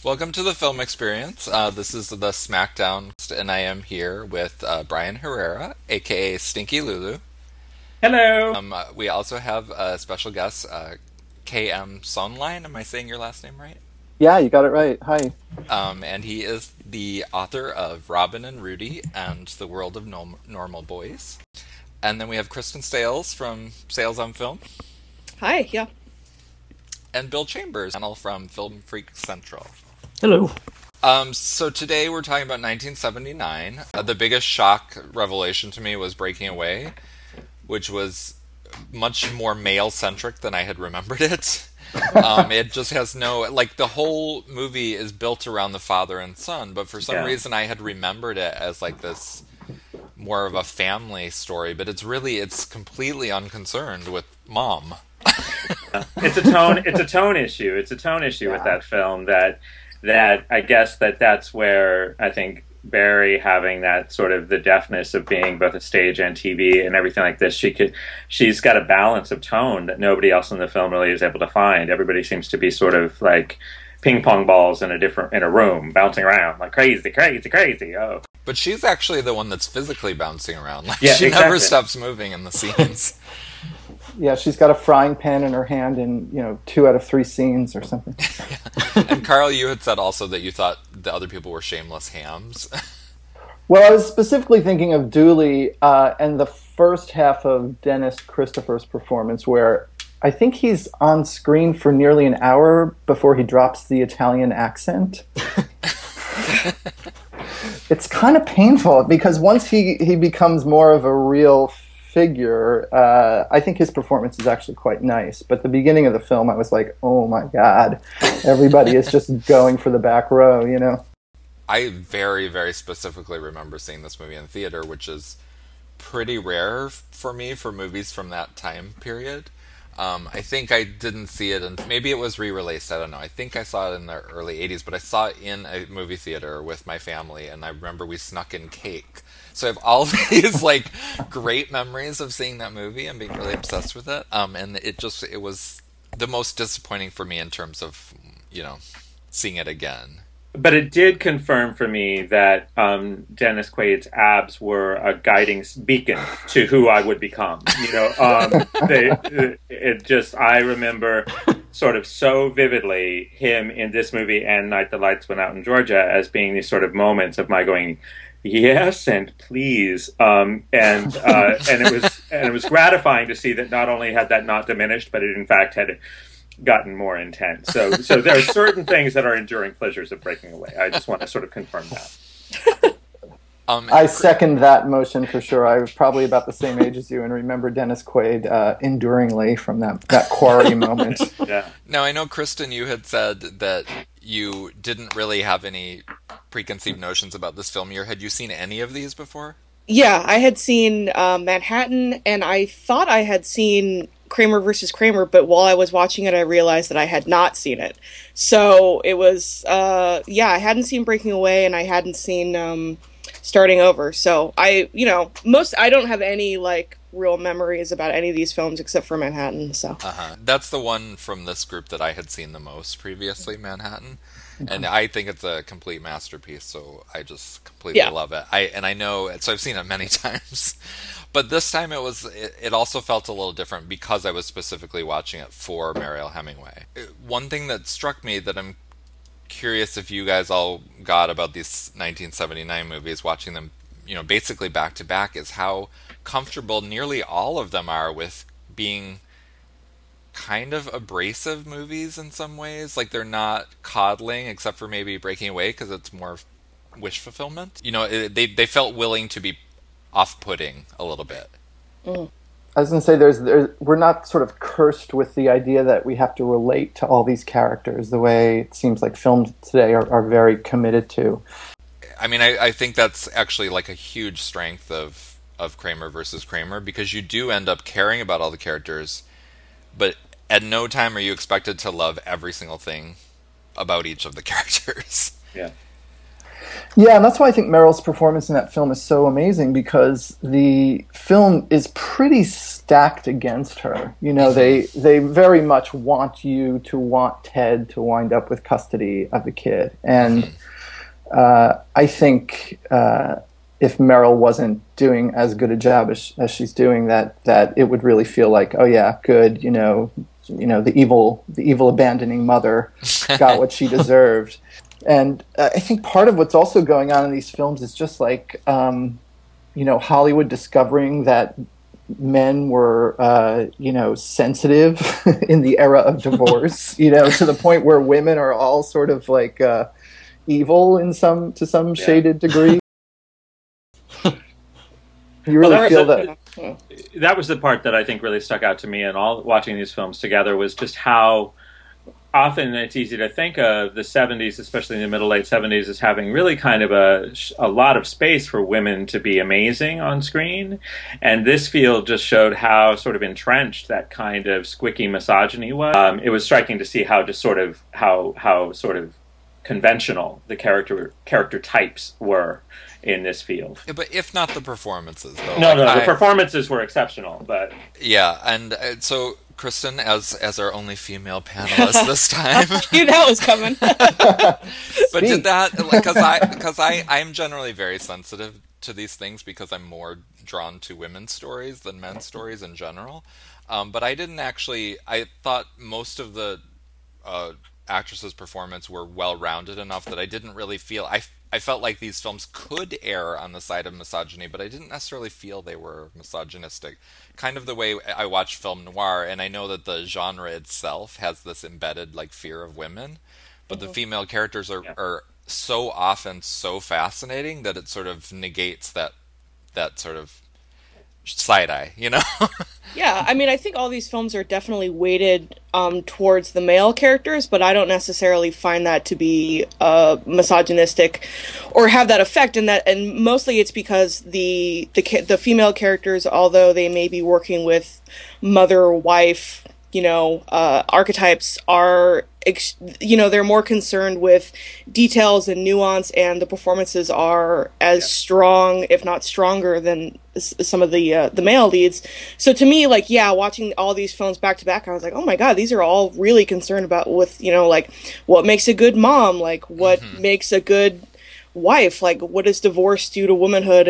Welcome to the Film Experience. This is the Smackdown, and I am here with Brian Herrera, aka Stinky Lulu. Hello. We also have a special guest, KM Sonline. Am I saying your last name right? Yeah, you got it right. Hi. And he is the author of Robin and Rudy and The World of Normal Boys. And then we have Kristen Sales from Sales on Film. Hi, yeah. And Bill Chambers, panel from Film Freak Central. Hello. So today we're talking about 1979. The biggest shock revelation to me was Breaking Away, which was much more male-centric than I had remembered it. It just has the whole movie is built around the father and son, but for some reason I had remembered it as like this more of a family story, but it's completely unconcerned with mom. It's a tone issue. It's a tone issue with that film that I guess that's where I think Barry, having that sort of the deftness of being both a stage and TV and everything like this, she's got a balance of tone that nobody else in the film really is able to find. Everybody seems to be sort of like ping pong balls in a room, bouncing around like crazy, crazy, crazy. Oh. But she's actually the one that's physically bouncing around. She never stops moving in the scenes. Yeah, she's got a frying pan in her hand in 2 out of 3 scenes or something. And Carl, you had said also that you thought the other people were shameless hams. Well, I was specifically thinking of Dooley and the first half of Dennis Christopher's performance, where I think he's on screen for nearly an hour before he drops the Italian accent. It's kind of painful because once he becomes more of a real figure, I think his performance is actually quite nice. But the beginning of the film, I was like, oh my God, everybody is just going for the back row, I very, very specifically remember seeing this movie in theater, which is pretty rare for me for movies from that time period. I think I didn't see it, and maybe it was re-released, I don't know. I think I saw it in the early 80s, but I saw it in a movie theater with my family, and I remember we snuck in cake. So I have all these great memories of seeing that movie and being really obsessed with it. And it was the most disappointing for me in terms of, seeing it again. But it did confirm for me that Dennis Quaid's abs were a guiding beacon to who I would become. I remember sort of so vividly him in this movie and Night the Lights Went Out in Georgia as being these sort of moments of my going, yes and please, and it was gratifying to see that not only had that not diminished, but it in fact had gotten more intense. So there are certain things that are enduring pleasures of Breaking Away. I just want to sort of confirm that. I second that motion for sure. I was probably about the same age as you and remember Dennis Quaid enduringly from that quarry moment. Yeah. Now, I know, Kristen, you had said that you didn't really have any preconceived notions about this film. Had you seen any of these before? Yeah, I had seen Manhattan, and I thought I had seen Kramer versus Kramer, but while I was watching it, I realized that I had not seen it. So it was, I hadn't seen Breaking Away, and I hadn't seen Starting Over. So I don't have any real memories about any of these films except for Manhattan. So That's the one from this group that I had seen the most previously, Manhattan. And I think it's a complete masterpiece, so I just completely love it. I know, so I've seen it many times. But this time it also felt a little different because I was specifically watching it for Mariel Hemingway. One thing that struck me that I'm curious if you guys all got about these 1979 movies, watching them, basically back to back, is how comfortable nearly all of them are with being kind of abrasive movies in some ways. Like, they're not coddling, except for maybe Breaking Away because it's more wish fulfillment. They felt willing to be off-putting a little bit. Mm. I was going to say, we're not sort of cursed with the idea that we have to relate to all these characters the way it seems like films today are very committed to. I mean, I think that's actually a huge strength of Kramer versus Kramer, because you do end up caring about all the characters, but at no time are you expected to love every single thing about each of the characters. Yeah. Yeah, and that's why I think Meryl's performance in that film is so amazing, because the film is pretty stacked against her. You know, they very much want you to want Ted to wind up with custody of the kid, and I think if Meryl wasn't doing as good a job as she's doing, that it would really feel like, oh yeah, good, the evil abandoning mother got what she deserved. And I think part of what's also going on in these films is just like, Hollywood discovering that men were, sensitive in the era of divorce, to the point where women are all sort of like evil to some shaded degree. You really feel that. That was the part that I think really stuck out to me in all watching these films together, was just how often it's easy to think of the 70s, especially in the middle late 70s, as having really kind of a lot of space for women to be amazing on screen. And this field just showed how sort of entrenched that kind of squicky misogyny was. It was striking to see how sort of conventional the character types were in this field. Yeah, but if not the performances, though. The performances were exceptional, but yeah, and so Kristen, as our only female panelist this time, I knew that was coming. But did that because I'm generally very sensitive to these things because I'm more drawn to women's stories than men's stories in general. But I didn't actually. I thought most of the actresses' performance were well-rounded enough that I didn't really feel. I felt like these films could err on the side of misogyny, but I didn't necessarily feel they were misogynistic. Kind of the way I watch film noir, and I know that the genre itself has this embedded like fear of women, but the female characters are so often so fascinating that it sort of negates that sort of side eye, Yeah, I mean, I think all these films are definitely weighted towards the male characters, but I don't necessarily find that to be misogynistic or have that effect. And mostly it's because the female characters, although they may be working with mother, wife, archetypes, are they're more concerned with details and nuance, and the performances are as strong, if not stronger, than some of the male leads. So to me, watching all these films back to back, I was like, oh my god, these are all really concerned about what makes a good mom, what makes a good wife, what does divorce do to womanhood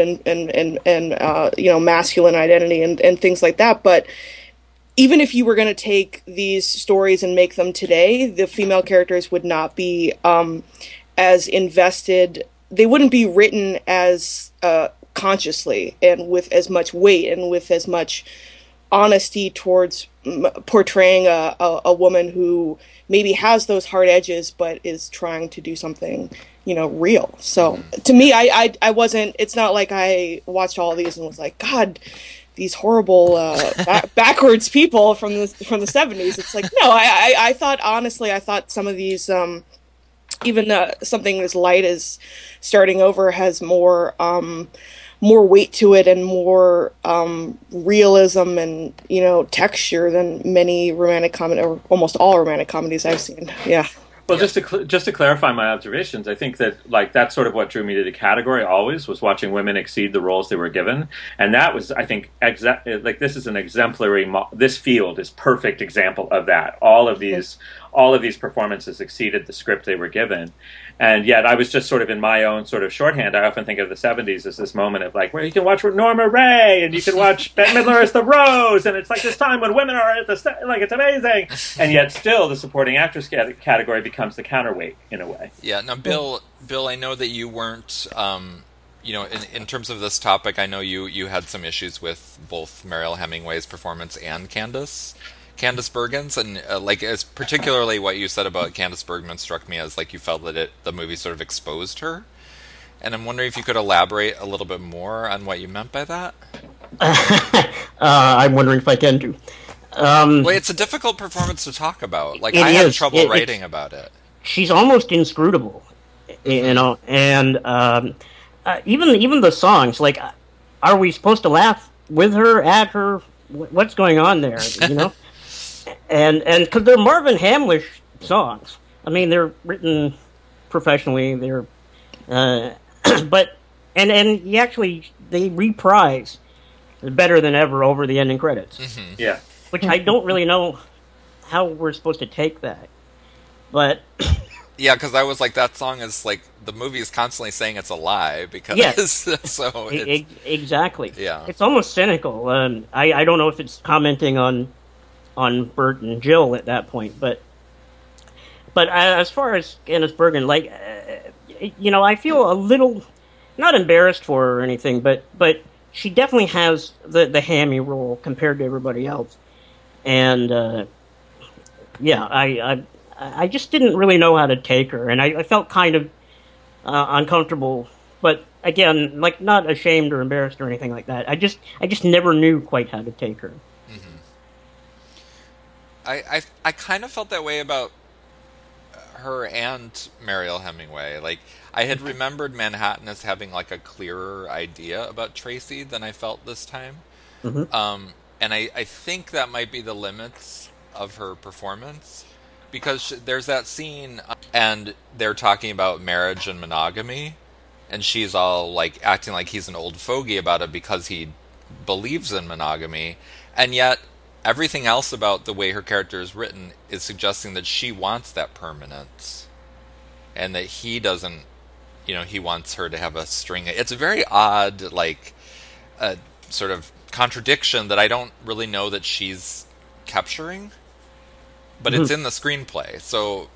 and masculine identity and things like that. But even if you were going to take these stories and make them today, the female characters would not be as invested. They wouldn't be written as consciously and with as much weight and with as much honesty towards portraying a woman who maybe has those hard edges but is trying to do something real. So to me, I wasn't. It's not like I watched all these and was like, God, these horrible backwards people from the 70s. It's like, no, I thought, honestly, some of these, even something as light as Starting Over has more weight to it and more realism and texture than many romantic comedy, or almost all romantic comedies I've seen. Yeah. Well, just to clarify my observations, I think that that's sort of what drew me to the category always, was watching women exceed the roles they were given, and that was, I think, this is an exemplary. This field is perfect example of that. All of these performances exceeded the script they were given, and yet I was just sort of in my own sort of shorthand. I often think of the 70s as this moment of where you can watch Norma Ray and you can watch Bette Midler as the Rose, and it's like this time when women are at the it's amazing, and yet still the supporting actress category becomes the counterweight in a way. Yeah. Now, Bill, I know that you weren't, in terms of this topic, I know you had some issues with both Mariel Hemingway's performance and Candice Bergen's, and as particularly what you said about Candice Bergman struck me as you felt that the movie sort of exposed her, and I'm wondering if you could elaborate a little bit more on what you meant by that. I'm wondering if I can do. Well, it's a difficult performance to talk about. I had trouble writing about it. She's almost inscrutable, and even the songs. Are we supposed to laugh with her, at her? What's going on there? And because they're Marvin Hamlish songs. I mean, they're written professionally. They're but and they reprise Better Than Ever over the ending credits. Mm-hmm. Yeah. Which I don't really know how we're supposed to take that. But yeah, because I was like, that song is like, the movie is constantly saying it's a lie because so exactly. Yeah, it's almost cynical. I don't know if it's commenting on Bert and Jill at that point, but as far as Candice Bergen, like I feel a little not embarrassed for her or anything, but she definitely has the hammy role compared to everybody else, and I just didn't really know how to take her, and I felt kind of uncomfortable, but again, like not ashamed or embarrassed or anything like that. I just never knew quite how to take her. Mm-hmm. I kind of felt that way about her and Mariel Hemingway. Like, I had remembered Manhattan as having like a clearer idea about Tracy than I felt this time. Mm-hmm. And I think that might be the limits of her performance, because there's that scene and they're talking about marriage and monogamy, and she's all like acting like he's an old fogey about it because he believes in monogamy, and yet everything else about the way her character is written is suggesting that she wants that permanence, and that he doesn't. He wants her to have a string. It's a very odd, like, sort of contradiction that I don't really know that she's capturing, but it's in the screenplay. So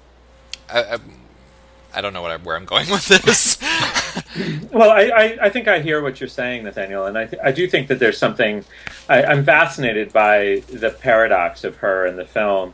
I don't know where I'm going with this. Well, I think I hear what you're saying, Nathaniel, and I do think that there's something. I'm fascinated by the paradox of her in the film.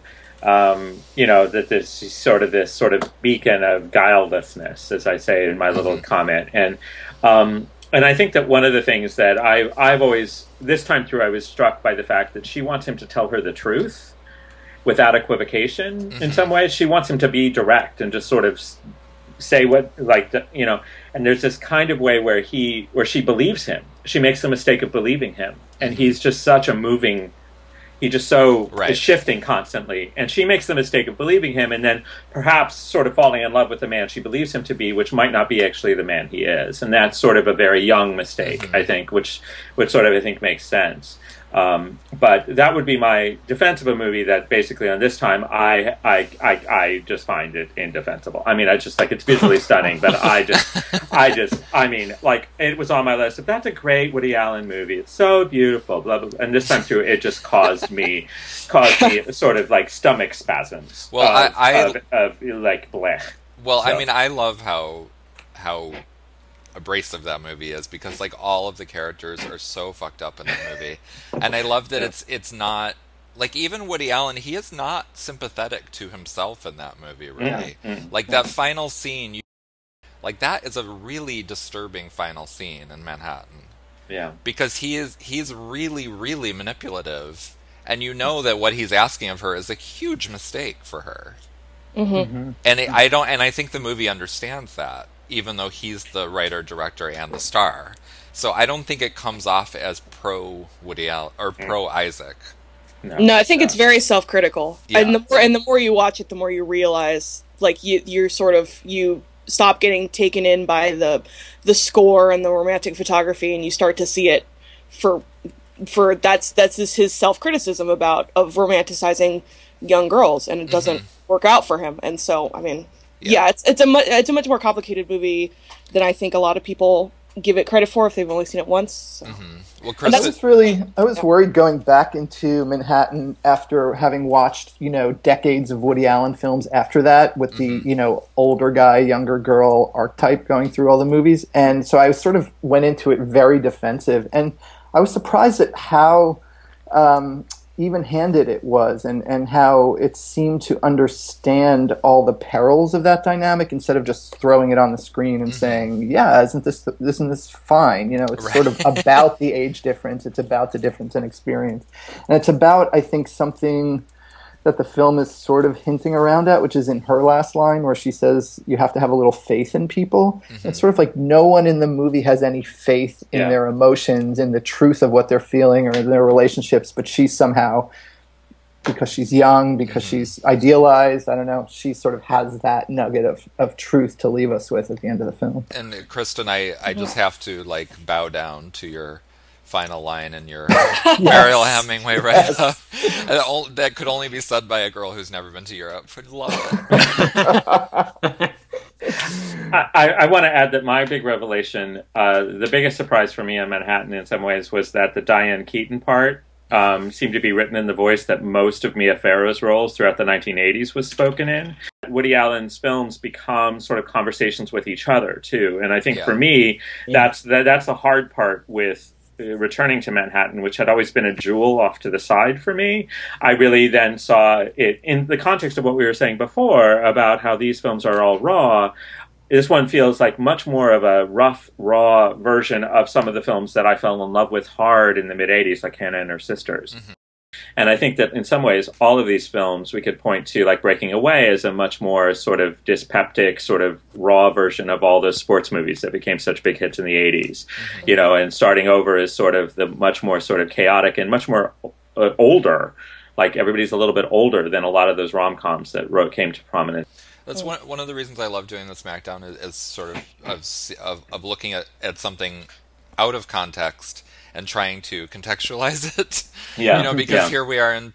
That there's sort of this sort of beacon of guilelessness, as I say in my little comment, and I think that one of the things that I've always, this time through, I was struck by the fact that she wants him to tell her the truth without equivocation. In some ways, she wants him to be direct and just sort of say what, and there's this kind of way where she believes him. She makes the mistake of believing him, and he's just such a moving. He just is shifting constantly, and she makes the mistake of believing him, and then perhaps sort of falling in love with the man she believes him to be, which might not be actually the man he is, and that's sort of a very young mistake, I think, which sort of I think makes sense. But that would be my defense of a movie that basically on this time I just find it indefensible. I mean, I just like, it's visually stunning, but I mean, like, it was on my list. If that's a great Woody Allen movie, it's so beautiful, blah, blah, blah. And this time through, it just caused me sort of like stomach spasms. Well, of like blech. Well, so. I mean, I love how abrasive that movie is, because like all of the characters are so fucked up in that movie, and I love that it's not like, even Woody Allen, he is not sympathetic to himself in that movie, really. Like that final scene, like that is a really disturbing final scene in Manhattan. Yeah, because he's really, really manipulative, and that what he's asking of her is a huge mistake for her. And I think the movie understands that, even though he's the writer, director, and the star. So I don't think it comes off as pro Woody Allen or pro Isaac. No, I think it's very self-critical. Yeah. And the more you watch it, the more you realize, like, you stop getting taken in by the score and the romantic photography, and you start to see it for that's just his self-criticism of romanticizing young girls, and it doesn't work out for him. And so, I mean, yeah, it's a much more complicated movie than I think a lot of people give it credit for if they've only seen it once. So. Well, Chris, I was worried going back into Manhattan after having watched, decades of Woody Allen films after that, with the, older guy, younger girl archetype going through all the movies. And so I sort of went into it very defensive. And I was surprised at how even-handed it was, and how it seemed to understand all the perils of that dynamic instead of just throwing it on the screen and saying, yeah, isn't this fine? It's sort of about the age difference. It's about the difference in experience. And it's about, I think, something that the film is sort of hinting around at, which is in her last line where she says, you have to have a little faith in people. It's sort of like no one in the movie has any faith in their emotions, in the truth of what they're feeling or in their relationships, but she somehow because she's young, because she's idealized. I don't know. She sort of has that nugget of truth to leave us with at the end of the film. And Kristen, I just have to like bow down to your final line in your Mariel Hemingway write-up. That could only be said by a girl who's never been to Europe. Would love it. I want to add that my big revelation, the biggest surprise for me on Manhattan in some ways, was that the Diane Keaton part seemed to be written in the voice that most of Mia Farrow's roles throughout the 1980s was spoken in. Woody Allen's films become sort of conversations with each other, too. And I think for me, that's the hard part with returning to Manhattan, which had always been a jewel off to the side for me. I really then saw it in the context of what we were saying before about how these films are all raw. This one feels like much more of a rough, raw version of some of the films that I fell in love with hard in the mid-'80s, like Hannah and Her Sisters. Mm-hmm. And I think that in some ways, all of these films we could point to, like Breaking Away, as a much more sort of dyspeptic, sort of raw version of all those sports movies that became such big hits in the 80s. Mm-hmm. You know, and Starting Over is sort of the much more sort of chaotic and much more older. Like everybody's a little bit older than a lot of those rom-coms that came to prominence. That's one of the reasons I love doing the Smackdown is sort of looking at something out of context and trying to contextualize it. Yeah. You know, because here we are in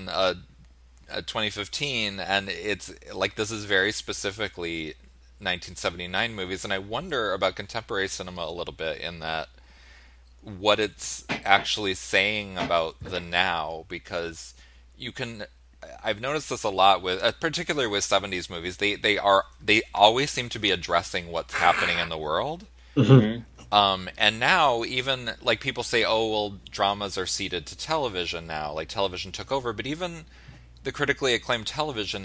2015, and it's like this is very specifically 1979 movies, and I wonder about contemporary cinema a little bit in that what it's actually saying about the now, because you can. I've noticed this a lot with, particularly with 70s movies. They always seem to be addressing what's happening in the world. Mm-hmm. And now even like people say, oh, well, dramas are ceded to television now, like television took over. But even the critically acclaimed television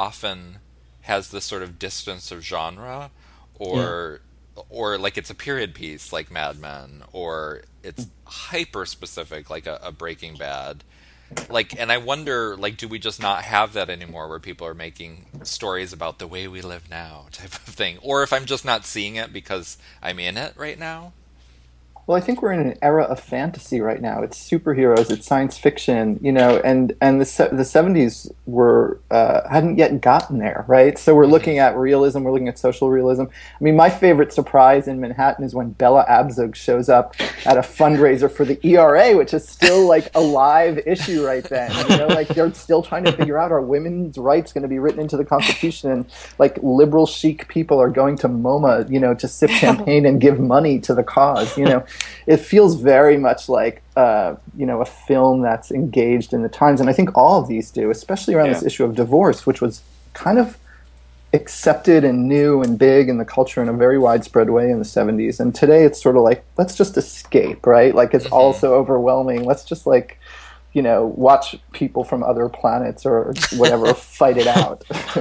has this sort of distance of genre, or like it's a period piece like Mad Men, or it's hyper specific like a Breaking Bad. Like, and I wonder, like, do we just not have that anymore, where people are making stories about the way we live now, type of thing? Or if I'm just not seeing it because I'm in it right now? Well, I think we're in an era of fantasy right now. It's superheroes, it's science fiction, you know, and the 70s were hadn't yet gotten there, right? So we're looking at realism, we're looking at social realism. I mean, my favorite surprise in Manhattan is when Bella Abzug shows up at a fundraiser for the ERA, which is still like a live issue right then. You know, like they're still trying to figure out, are women's rights going to be written into the Constitution? And like liberal chic people are going to MoMA, you know, to sip champagne and give money to the cause, you know. It feels very much like, you know, a film that's engaged in the times. And I think all of these do, especially around this issue of divorce, which was kind of accepted and new and big in the culture in a very widespread way in the 70s. And today it's sort of like, let's just escape, right? Like it's all so overwhelming. Let's just like, you know, watch people from other planets or whatever fight it out.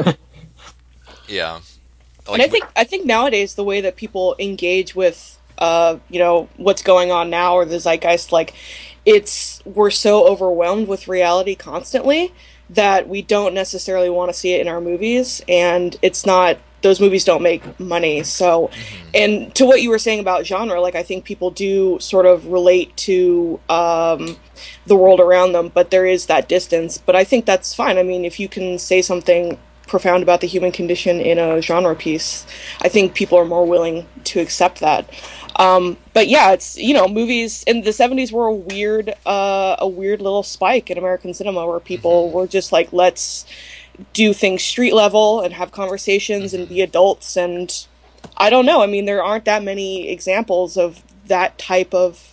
Yeah. Like, and I think nowadays the way that people engage with you know, what's going on now, or the zeitgeist, like we're so overwhelmed with reality constantly that we don't necessarily want to see it in our movies, and those movies don't make money. So, and to what you were saying about genre, like I think people do sort of relate to the world around them, but there is that distance. But I think that's fine. I mean, if you can say something profound about the human condition in a genre piece, I think people are more willing to accept that. But yeah, it's, you know, movies in the 70s were a weird little spike in American cinema where people were just like, let's do things street level and have conversations and be adults. And I don't know. I mean, there aren't that many examples of that type of,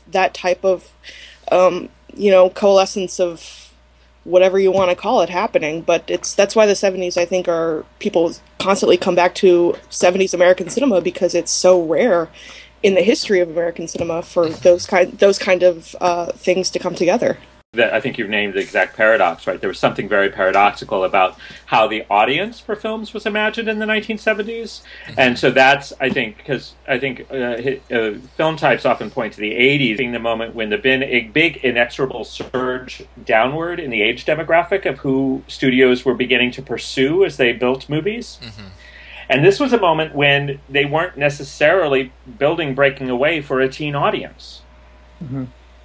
you know, coalescence of whatever you want to call it happening. But that's why the 70s, I think, people constantly come back to 70s American cinema, because it's so rare in the history of American cinema for those kind of things to come together. That I think you've named the exact paradox, right? There was something very paradoxical about how the audience for films was imagined in the 1970s. And so that's, I think, because I think film types often point to the 80s being the moment when there'd been a big inexorable surge downward in the age demographic of who studios were beginning to pursue as they built movies. Mm-hmm. And this was a moment when they weren't necessarily building Breaking Away for a teen audience. Mm-hmm.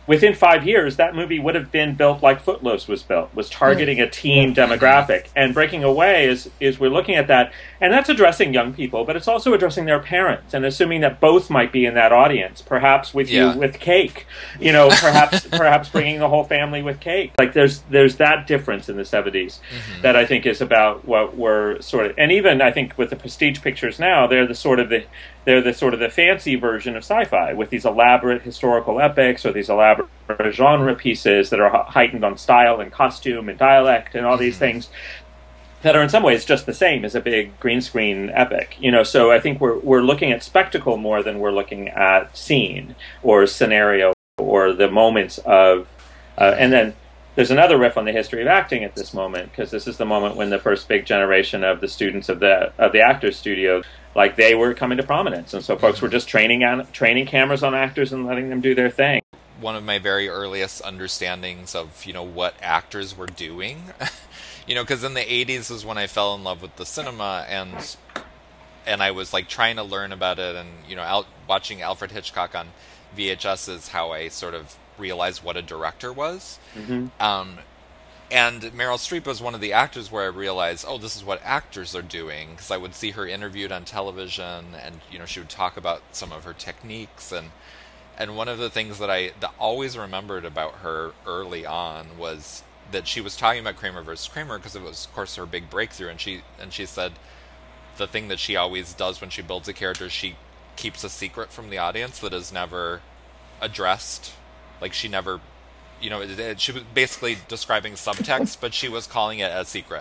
within 5 years, that movie would have been built like Footloose was built, was targeting a teen demographic. And Breaking Away is we're looking at that, and that's addressing young people, but it's also addressing their parents, and assuming that both might be in that audience, perhaps with you with Cake, perhaps bringing the whole family with Cake. Like there's that difference in the 70s that I think is about what we're sort of, and even I think with the prestige pictures now, they're the sort of the fancy version of sci-fi with these elaborate historical epics or these elaborate genre pieces that are heightened on style and costume and dialect and all these things that are in some ways just the same as a big green screen epic. So I think we're looking at spectacle more than we're looking at scene or scenario or the moments of and then there's another riff on the history of acting at this moment, because this is the moment when the first big generation of the students of the Actors Studio, like, they were coming to prominence, and so folks were just training cameras on actors and letting them do their thing. One of my very earliest understandings of what actors were doing, because in the 80s is when I fell in love with the cinema, and I was like trying to learn about it, and watching Alfred Hitchcock on VHS is how I sort of realized what a director was. And Meryl Streep was one of the actors where I realized, oh, this is what actors are doing, because I would see her interviewed on television, and she would talk about some of her techniques, and one of the things that always remembered about her early on was that she was talking about Kramer versus Kramer because it was, of course, her big breakthrough, and she said the thing that she always does when she builds a character, she keeps a secret from the audience that is never addressed. Like, she never, she was basically describing subtext, but she was calling it a secret,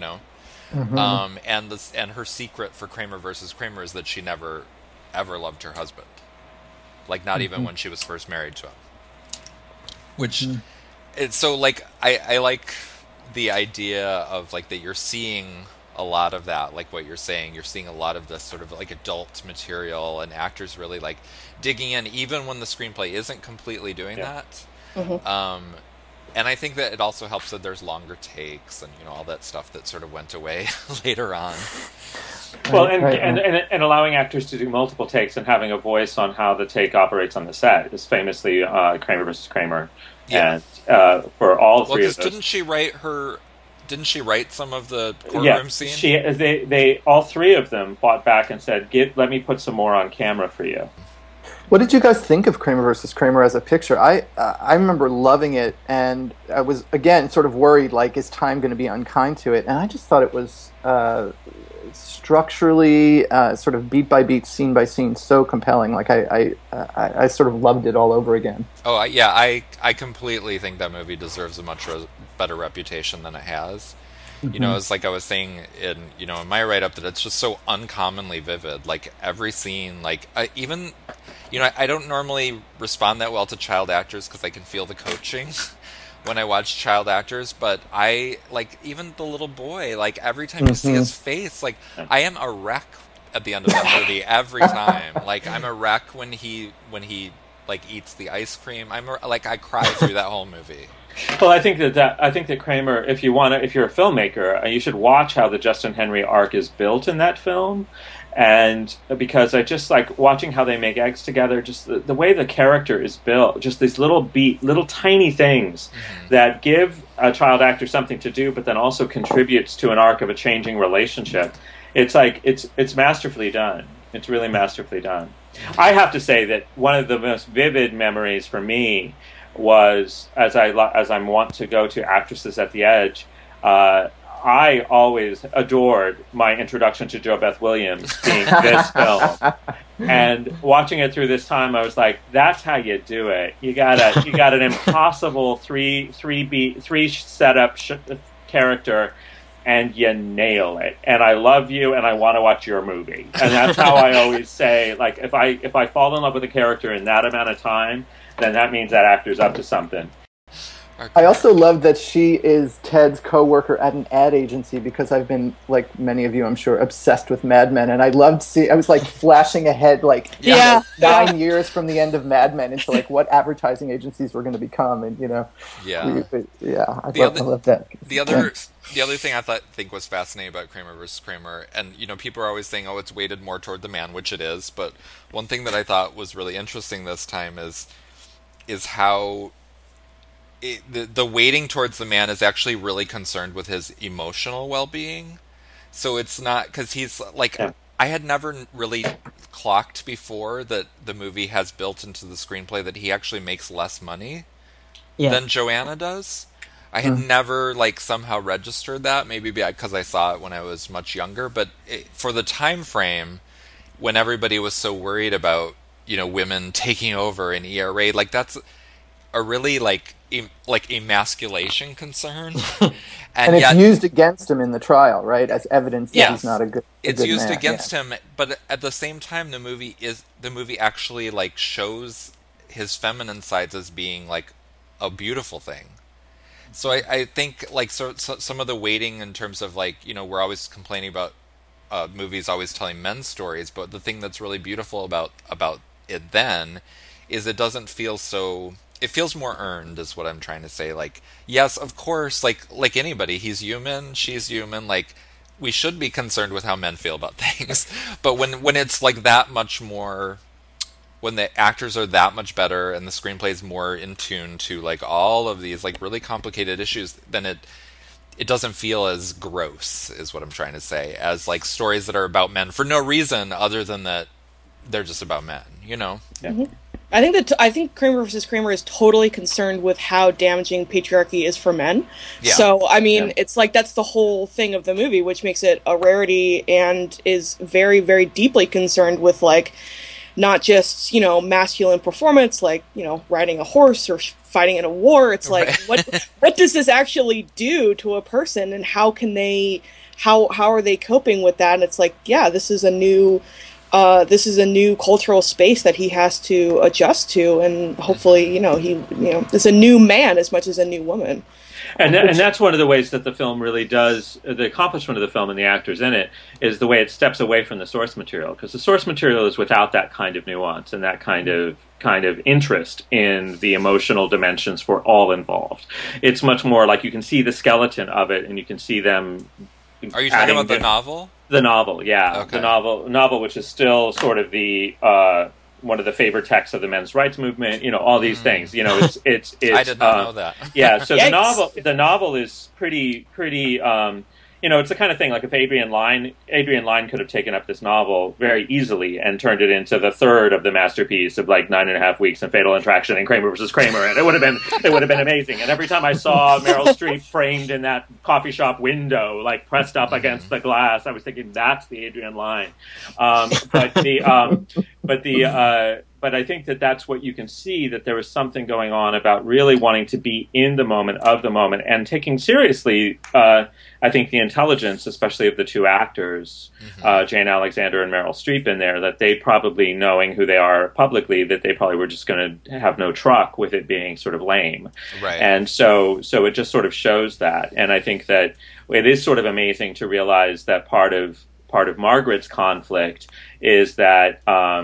and her secret for Kramer versus Kramer is that she never ever loved her husband, like not even when she was first married to him. Which, it's so like I like the idea of like that you're seeing a lot of that, like what you're saying. You're seeing a lot of this sort of like adult material, and actors really like digging in, even when the screenplay isn't completely doing that. And I think that it also helps that there's longer takes and all that stuff that sort of went away later on. Well, and allowing actors to do multiple takes and having a voice on how the take operates on the set is famously Kramer versus Kramer. And for all three of those, didn't she write some of the courtroom scenes? They all three of them fought back and said, let me put some more on camera for you. What did you guys think of Kramer versus Kramer as a picture? I remember loving it, and I was, again, sort of worried, like, is time going to be unkind to it? And I just thought it was structurally, sort of beat by beat, scene by scene, so compelling. Like, I sort of loved it all over again. Oh, yeah, I completely think that movie deserves a much better reputation than it has. It's like I was saying in my write-up, that it's just so uncommonly vivid. Like, every scene, like, even... I don't normally respond that well to child actors because I can feel the coaching when I watch child actors, but I, like, even the little boy, like, every time you see his face, like, I am a wreck at the end of that movie every time. Like, I'm a wreck when he like, eats the ice cream. I cry through that whole movie. Well, I think that Kramer, if you're a filmmaker, you should watch how the Justin Henry arc is built in that film. And because I just like watching how they make eggs together, just the way the character is built, just these little tiny things that give a child actor something to do, but then also contributes to an arc of a changing relationship. It's like, it's masterfully done. It's really masterfully done. I have to say that one of the most vivid memories for me was, as I'm wont to go to Actresses at the Edge, I always adored my introduction to JoBeth Williams being this film, and watching it through this time, I was like, "That's how you do it. You got an impossible three setup character, and you nail it. And I love you, and I want to watch your movie." And that's how I always say, like, if I fall in love with a character in that amount of time, then that means that actor's up to something. I also love that she is Ted's co-worker at an ad agency, because I've been, like many of you, I'm sure, obsessed with Mad Men, and I was like flashing ahead, like 9 years from the end of Mad Men into like what advertising agencies were going to become, and I love that. The other thing I think was fascinating about Kramer versus Kramer, and people are always saying, oh, it's weighted more toward the man, which it is, but one thing that I thought was really interesting this time is is how the weighting towards the man is actually really concerned with his emotional well-being. So it's not because he's like, Yeah. I had never really clocked before that the movie has built into the screenplay that he actually makes less money than Joanna does. I had never like somehow registered that, maybe because I saw it when I was much younger, but for the time frame when everybody was so worried about, women taking over in ERA, like that's a really like emasculation concern. And it's yet, used against him in the trial, right, as evidence that he's not a good. It's good used man. against him, but at the same time, the movie actually like shows his feminine sides as being like a beautiful thing. So I think like so some of the weighting in terms of like, we're always complaining about movies always telling men's stories, but the thing that's really beautiful about it then is it doesn't feel so. It feels more earned, is what I'm trying to say. Like, yes, of course, like anybody, he's human, she's human. Like, we should be concerned with how men feel about things, but when it's like that much more, when the actors are that much better and the screenplay is more in tune to like all of these like really complicated issues, then it doesn't feel as gross, is what I'm trying to say, as like stories that are about men for no reason other than that they're just about men, Yeah. Mm-hmm. I think Kramer versus Kramer is totally concerned with how damaging patriarchy is for men. Yeah. So, I mean, it's like that's the whole thing of the movie, which makes it a rarity, and is very, very deeply concerned with like not just, masculine performance, like, riding a horse or fighting in a war. It's like, what does this actually do to a person, and how can they, how are they coping with that? And it's like, yeah, this is a new cultural space that he has to adjust to, and hopefully, it's a new man as much as a new woman. And that's one of the ways that the film really does, the accomplishment of the film and the actors in it, is the way it steps away from the source material. Because the source material is without that kind of nuance and that kind of interest in the emotional dimensions for all involved. It's much more like you can see the skeleton of it, and you can see them. Are you talking about the novel? The novel, yeah. Okay. The novel, which is still sort of the one of the favorite texts of the men's rights movement. All these things. It's I did not know that. Yeah. So the novel is pretty. It's the kind of thing like if Adrian Lyne could have taken up this novel very easily and turned it into the third of the masterpiece of like 9.5 Weeks and Fatal Attraction and Kramer versus Kramer, and it would have been amazing. And every time I saw Meryl Streep framed in that coffee shop window, like pressed up against the glass, I was thinking that's the Adrian Lyne. But I think that's what you can see, that there was something going on about really wanting to be in the moment of the moment and taking seriously, I think, the intelligence, especially of the two actors, Jane Alexander and Meryl Streep in there, that they probably, knowing who they are publicly, that they probably were just going to have no truck with it being sort of lame. Right. And so it just sort of shows that. And I think that it is sort of amazing to realize that part of Margaret's conflict is that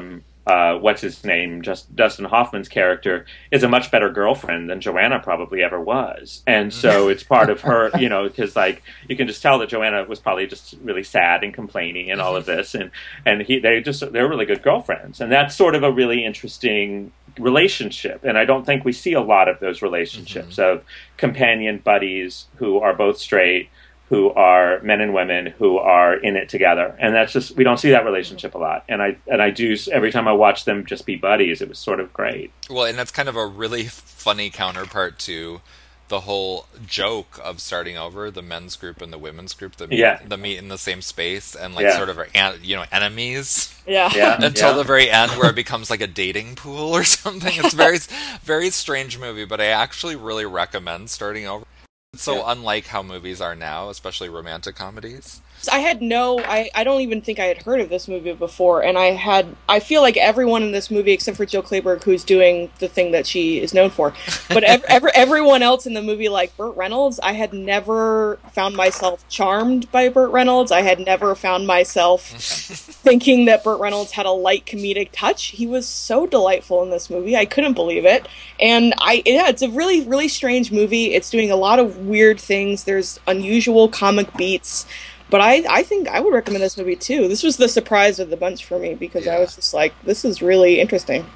what's his name, just Dustin Hoffman's character, is a much better girlfriend than Joanna probably ever was. And so it's part of her, because like you can just tell that Joanna was probably just really sad and complaining and all of this, and they're really good girlfriends, and that's sort of a really interesting relationship. And I don't think we see a lot of those relationships of companion buddies who are both straight, who are men and women who are in it together, and that's just, we don't see that relationship a lot. And I do, every time I watch them just be buddies, it was sort of great. Well, and that's kind of a really funny counterpart to the whole joke of starting over, the men's group and the women's group, the meet in the same space and like sort of are enemies. Until the very end, where it becomes like a dating pool or something. It's very very strange movie, but I actually really recommend starting over. It's so unlike how movies are now, especially romantic comedies. I don't even think I had heard of this movie before, and I feel like everyone in this movie, except for Jill Clayburgh, who's doing the thing that she is known for, but everyone else in the movie, like Burt Reynolds, I had never found myself charmed by Burt Reynolds. I had never found myself thinking that Burt Reynolds had a light comedic touch. He was so delightful in this movie. I couldn't believe it. And it's a really, really strange movie. It's doing a lot of weird things. There's unusual comic beats. But I think I would recommend this movie too. This was the surprise of the bunch for me, because I was just like, this is really interesting.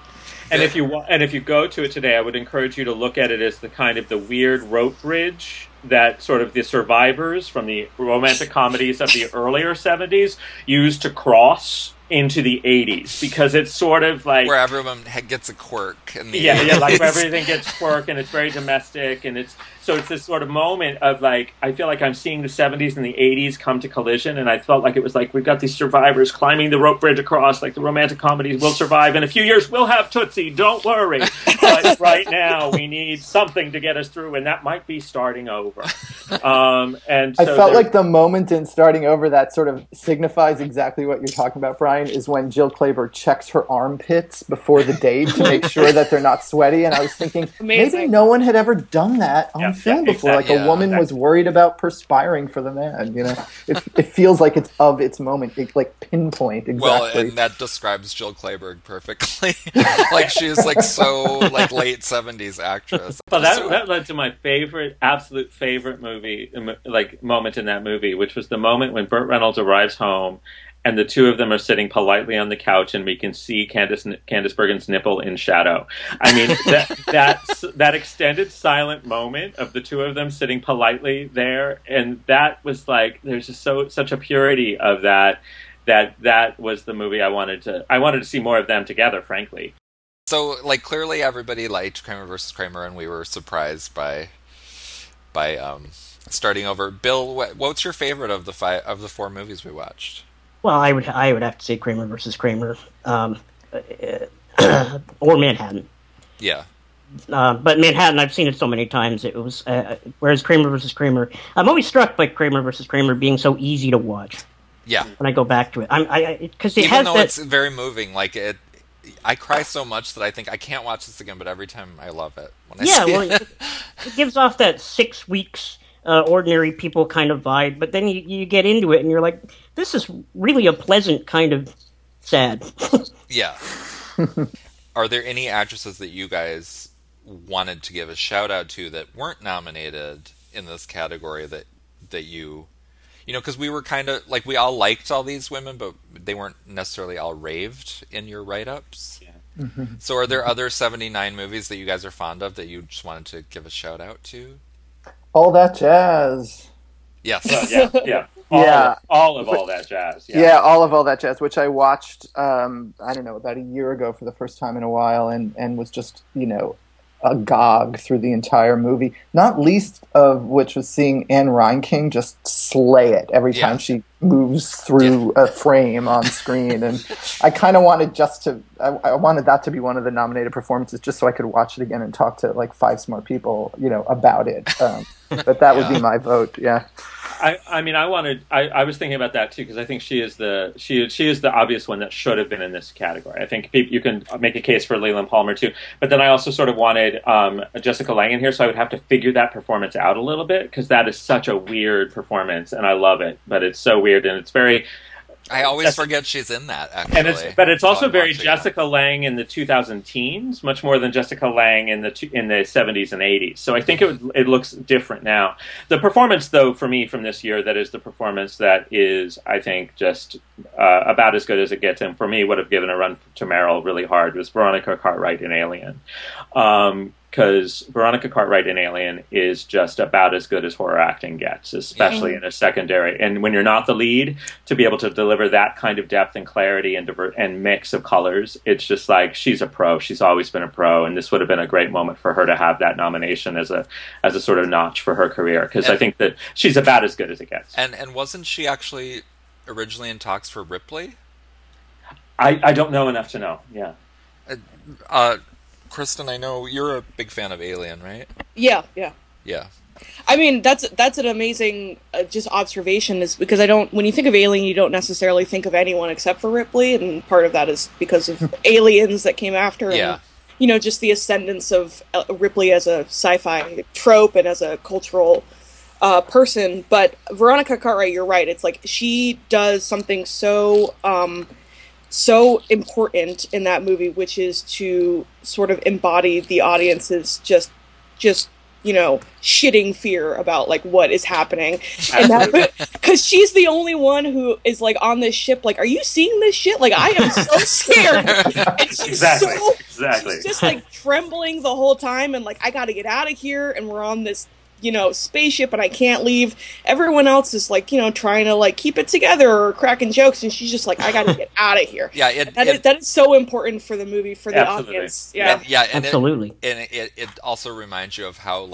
And if you go to it today, I would encourage you to look at it as the kind of the weird rope bridge that sort of the survivors from the romantic comedies of the earlier 70s used to cross into the 80s, because it's sort of like where everyone gets a quirk in the 80s. Like where everything gets quirk and it's very domestic, and it's this sort of moment of like, I feel like I'm seeing the 70s and the 80s come to collision, and I felt like it was like we've got these survivors climbing the rope bridge across, like the romantic comedies will survive. In a few years we'll have Tootsie, don't worry. But right now we need something to get us through, and that might be starting over. And so I felt like the moment in starting over that sort of signifies exactly what you're talking about, Brian, is when Jill Clayburgh checks her armpits before the date to make sure that they're not sweaty. And I was thinking, maybe no one had ever done that on film before. Exactly. Like a woman was worried about perspiring for the man. You know, it feels like it's of its moment, like pinpoint exactly. Well, and that describes Jill Clayburgh perfectly. Like she's like so like late 70s actress. Well, that led to my absolute favorite movie, like moment in that movie, which was the moment when Burt Reynolds arrives home and the two of them are sitting politely on the couch, and we can see Candice Bergen's nipple in shadow. I mean, that extended silent moment of the two of them sitting politely there, and that was like, there's just such a purity of that was the movie I wanted to see more of them together, frankly. So, like, clearly everybody liked Kramer versus Kramer, and we were surprised by starting over. Bill, what's your favorite of the 4 movies we watched? Well, I would have to say Kramer versus Kramer, or Manhattan. Yeah. But Manhattan, I've seen it so many times. It was whereas Kramer versus Kramer, I'm always struck by Kramer versus Kramer being so easy to watch. Yeah. When I go back to it, because even though it's very moving, like it. I cry so much that I think I can't watch this again, but every time I love it. It gives off that 6 weeks ordinary people kind of vibe, but then you get into it and you're like, this is really a pleasant kind of sad. Yeah. Are there any actresses that you guys wanted to give a shout out to that weren't nominated in this category that you know, because we were kind of like, we all liked all these women, but they weren't necessarily all raved in your write-ups. Yeah. Mm-hmm. So are there other 79 movies that you guys are fond of that you just wanted to give a shout out to? All That Jazz. Yes. Yeah. All of All That Jazz. Yeah, all that jazz, which I watched, I don't know, about a year ago for the first time in a while, and was just, you know, agog through the entire movie, not least of which was seeing Anne Reinking just slay it every time she moves through a frame on screen. And I kind of wanted I wanted that to be one of the nominated performances, just so I could watch it again and talk to like 5 smart people, you know, about it. But that would be my vote. Yeah. I mean, I was thinking about that too, because I think she is the obvious one that should have been in this category. I think you can make a case for Leland Palmer too, but then I also sort of wanted Jessica Lange in here, so I would have to figure that performance out a little bit, because that is such a weird performance, and I love it, but it's so weird, and it's very. I always forget she's in that, actually. But it's also very Jessica Lange in the 2000 teens, much more than Jessica Lange in the 70s and 80s. So I think it looks different now. The performance, though, for me from this year, that is the performance that is, I think, just about as good as it gets, and for me would have given a run to Meryl really hard, was Veronica Cartwright in Alien. Because Veronica Cartwright in Alien is just about as good as horror acting gets, especially in a secondary. And when you're not the lead, to be able to deliver that kind of depth and clarity and mix of colors, it's just like, she's a pro. She's always been a pro, and this would have been a great moment for her to have that nomination as a sort of notch for her career, because I think that she's about as good as it gets. And wasn't she actually originally in talks for Ripley? I don't know enough to know. Yeah. Kristen, I know you're a big fan of Alien, right? Yeah. I mean, that's an amazing just observation, is because when you think of Alien, you don't necessarily think of anyone except for Ripley, and part of that is because of Aliens that came after. Yeah. And, you know, just the ascendance of Ripley as a sci-fi trope and as a cultural person. But Veronica Cartwright, you're right. It's like she does something so important in that movie, which is to sort of embody the audience's just shitting fear about like what is happening, and because she's the only one who is like on this ship. Like, are you seeing this shit? Like, I am so scared. And she's exactly. She's just like trembling the whole time, and like, I got to get out of here, and we're on this spaceship and I can't leave. Everyone else is like, trying to like keep it together or cracking jokes, and she's just like, I gotta get out of here. Yeah, that is so important for the movie, for the audience. Yeah, and absolutely. It also reminds you of how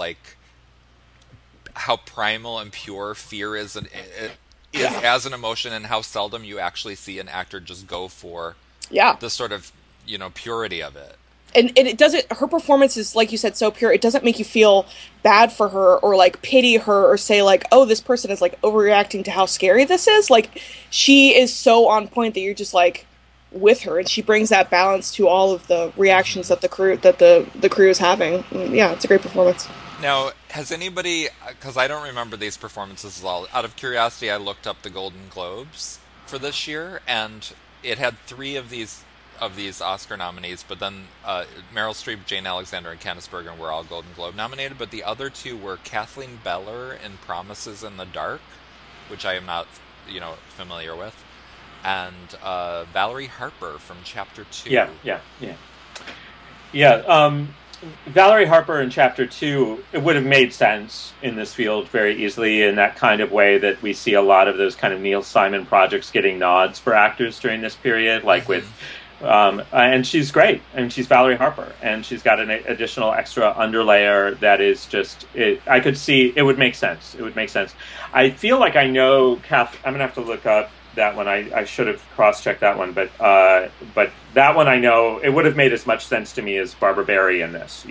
primal and pure fear is as an emotion, and how seldom you actually see an actor just go for the sort of purity of it. And it doesn't. Her performance is, like you said, so pure. It doesn't make you feel bad for her or like pity her or say like, oh, this person is like overreacting to how scary this is. Like, she is so on point that you're just like with her, and she brings that balance to all of the reactions that the crew is having. Yeah, it's a great performance. Now, has anybody? Because I don't remember these performances at all. Out of curiosity, I looked up the Golden Globes for this year, and it had 3 of these Oscar nominees, but then Meryl Streep, Jane Alexander, and Candice Bergen were all Golden Globe nominated, but the other 2 were Kathleen Beller in Promises in the Dark, which I am not, familiar with, and Valerie Harper from Chapter 2. Yeah. Valerie Harper in Chapter 2, it would have made sense in this field very easily, in that kind of way that we see a lot of those kind of Neil Simon projects getting nods for actors during this period, like with and she's great, and she's Valerie Harper, and she's got an additional extra underlayer that is just, I could see, it would make sense. I feel like I know I'm going to have to look up that one. I should have cross-checked that one, but that one I know, it would have made as much sense to me as Barbara Barry in this,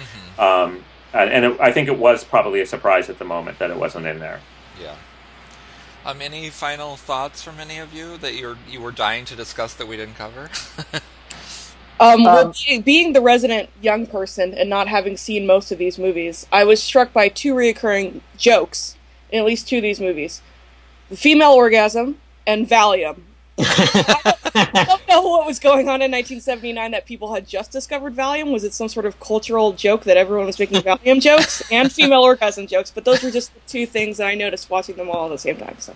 I think it was probably a surprise at the moment that it wasn't in there. Yeah. Any final thoughts from any of you that you were dying to discuss that we didn't cover? Being the resident young person and not having seen most of these movies, I was struck by 2 reoccurring jokes in at least 2 of these movies: the female orgasm and Valium. I don't know what was going on in 1979 that people had just discovered Valium. Was it some sort of cultural joke that everyone was making Valium jokes and female orgasm jokes? But those were just the 2 things that I noticed watching them all at the same time. So.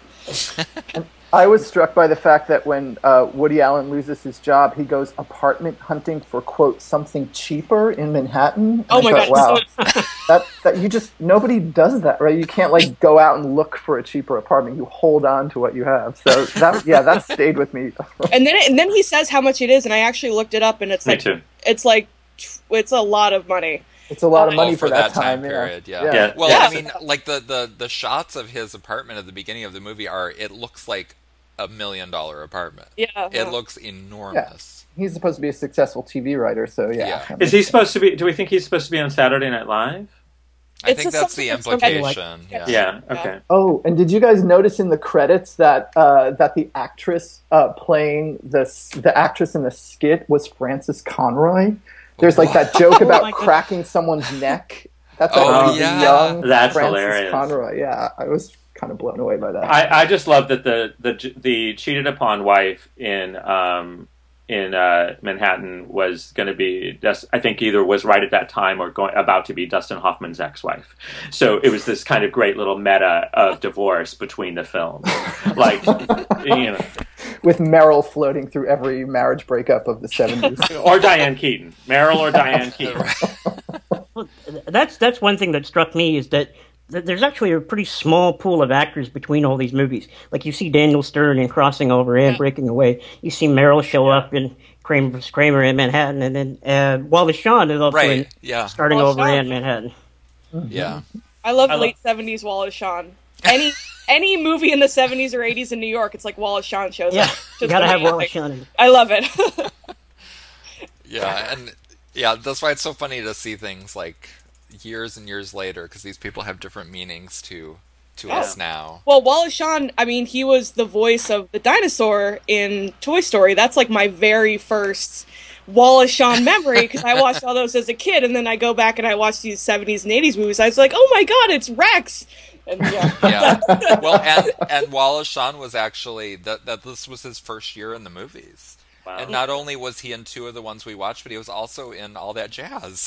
I was struck by the fact that when Woody Allen loses his job, he goes apartment hunting for, quote, something cheaper in Manhattan. Oh my God. Wow. Nobody does that, right? You can't like go out and look for a cheaper apartment. You hold on to what you have. So that stayed with me. And then he says how much it is, and I actually looked it up, and it's like, it's a lot of money. It's a lot of money for that time period. Yeah. Well, I mean, like the shots of his apartment at the beginning of the movie it looks like $1 million apartment. Yeah. It looks enormous. Yeah. He's supposed to be a successful TV writer, so yeah. Is he supposed to be? Do we think he's supposed to be on Saturday Night Live? I think that's the implication. Yeah. Okay. Oh, and did you guys notice in the credits that the actress playing the actress in the skit was Frances Conroy? There's like that joke about cracking someone's neck. That's young That's Frances hilarious. Conroy. Yeah, I was kind of blown away by that. I just love that the cheated upon wife in Manhattan was going to be, I think, either was right at that time or about to be Dustin Hoffman's ex-wife. So it was this kind of great little meta of divorce between the films, like with Meryl floating through every marriage breakup of the 70s, or Diane Keaton, Meryl or Diane Keaton. Well, that's one thing that struck me, is that there's actually a pretty small pool of actors between all these movies. Like, you see Daniel Stern in Crossing Over and Breaking Away. You see Meryl show up in Kramer vs. Kramer in Manhattan, and then Wallace Shawn is also in Starting Wallace Over Shawn. in Manhattan. Yeah. I love late 70s Wallace Shawn. Any movie in the 70s or 80s in New York, it's like Wallace Shawn shows up. You gotta have Wallace Shawn. I love it. That's why it's so funny to see things like years and years later, because these people have different meanings to us now. Well, Wallace Shawn, I mean, he was the voice of the dinosaur in Toy Story. That's like my very first Wallace Shawn memory, because I watched all those as a kid, and then I go back and I watch these 70s and 80s movies. I was like, oh my God, it's Rex! And Well, and Wallace Shawn was actually, that this was his first year in the movies. Wow. And not only was he in 2 of the ones we watched, but he was also in All That Jazz.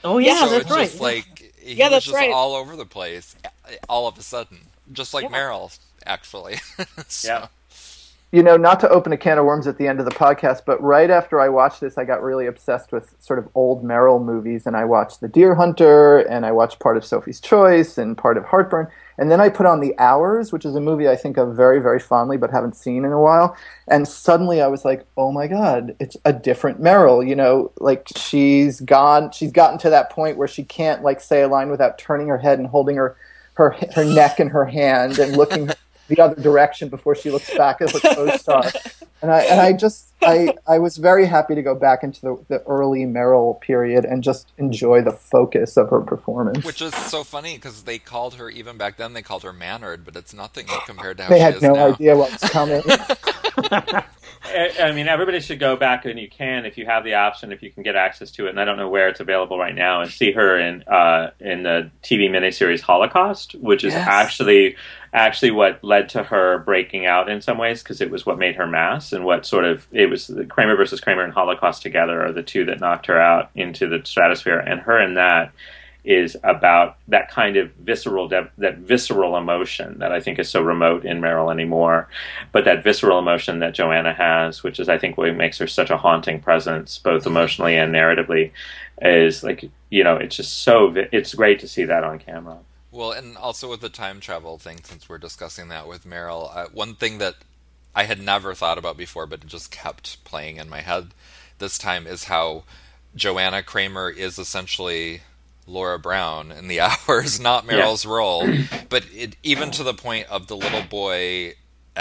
Oh yeah, So that's it's right. just like he Yeah, was that's just right. all over the place, all of a sudden, just like Meryl, actually. So, Yeah. You know, not to open a can of worms at the end of the podcast, but right after I watched this, I got really obsessed with sort of old Meryl movies, and I watched The Deer Hunter, and I watched part of Sophie's Choice, and part of Heartburn, and then I put on The Hours, which is a movie I think of very, very fondly, but haven't seen in a while, and suddenly I was like, oh my God, it's a different Meryl, you know, like she's gotten to that point where she can't like say a line without turning her head and holding her neck in her hand and looking the other direction before she looks back at her co-star. And I was very happy to go back into the early Meryl period and just enjoy the focus of her performance. which is so funny because they called her, even back then, they called her Mannered, but it's nothing compared to how They she had is no now. idea what was coming. I mean, everybody should go back, and you can, if you have the option, if you can get access to it. And I don't know where it's available right now, and see her in the TV miniseries Holocaust, which is actually what led to her breaking out in some ways, because it was what made her mass, and what sort of it was. Kramer versus Kramer and Holocaust together are the two that knocked her out into the stratosphere, and her in that is about that kind of that visceral emotion that I think is so remote in Meryl anymore, but that visceral emotion that Joanna has, which is I think what makes her such a haunting presence, both emotionally and narratively, is like, you know, it's just it's great to see that on camera. Well, and also with the time travel thing, since we're discussing that with Meryl, one thing that I had never thought about before, but it just kept playing in my head this time, is how Joanna Kramer is essentially Laura Brown in The Hours, not Meryl's role, but even to the point of the little boy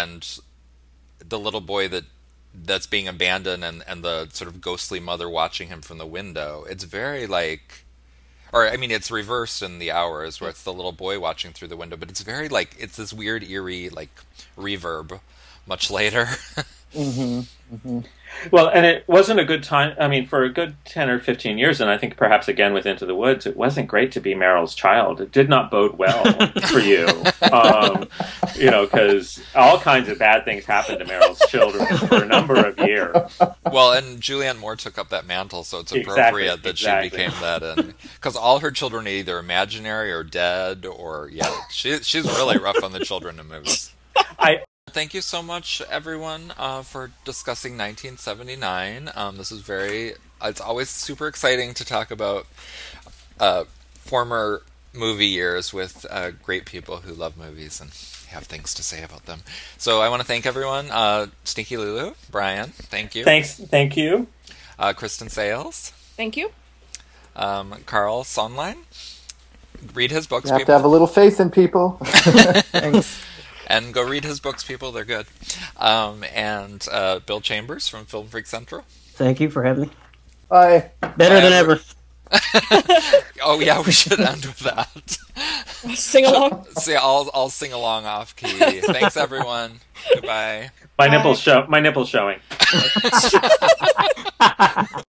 that's being abandoned, and the sort of ghostly mother watching him from the window. It's very like, or I mean, it's reversed in The Hours, where it's the little boy watching through the window, but it's very like, it's this weird eerie like reverb much later. Well, and it wasn't a good time. I mean, for a good 10 or 15 years, and I think perhaps again with Into the Woods, it wasn't great to be Meryl's child. It did not bode well for you. You know, because all kinds of bad things happened to Meryl's children for a number of years. Well, and Julianne Moore took up that mantle, so it's appropriate that she became that. And because all her children are either imaginary or dead, or, she's really rough on the children in movies. Thank you so much, everyone, for discussing 1979. This is it's always super exciting to talk about former movie years with great people who love movies and have things to say about them. So I want to thank everyone. Stinky Lulu, Brian, thank you. Thank you. Kristen Sales. Thank you. Carl Sonlein. Read his books, You have people. to have a little faith in people. Thanks. And go read his books, people. They're good. And Bill Chambers from Film Freak Central. Thank you for having me. Bye. Better than ever. Oh yeah, we should end with that. Sing along. See, I'll sing along off key. Thanks, everyone. Goodbye. My nipple's showing.